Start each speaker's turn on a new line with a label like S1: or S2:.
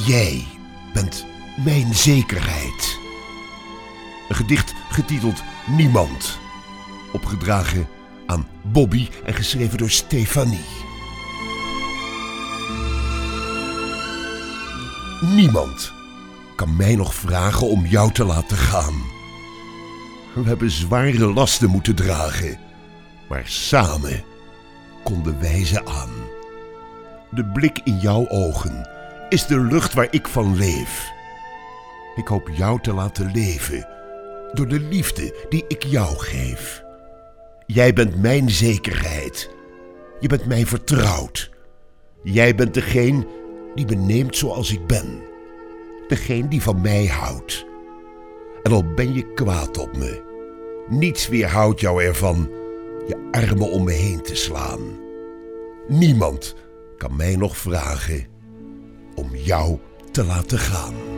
S1: Jij bent mijn zekerheid. Een gedicht getiteld Niemand. Opgedragen aan Bobby en geschreven door Stefanie. Niemand kan mij nog vragen om jou te laten gaan. We hebben zware lasten moeten dragen, maar samen konden wij ze aan. De blik in jouw ogen is de lucht waar ik van leef. Ik hoop jou te laten leven door de liefde die ik jou geef. Jij bent mijn zekerheid. Je bent mij vertrouwd. Jij bent degene die me neemt zoals ik ben. Degene die van mij houdt. En al ben je kwaad op me, niets weerhoudt jou ervan je armen om me heen te slaan. Niemand kan mij nog vragen om jou te laten gaan.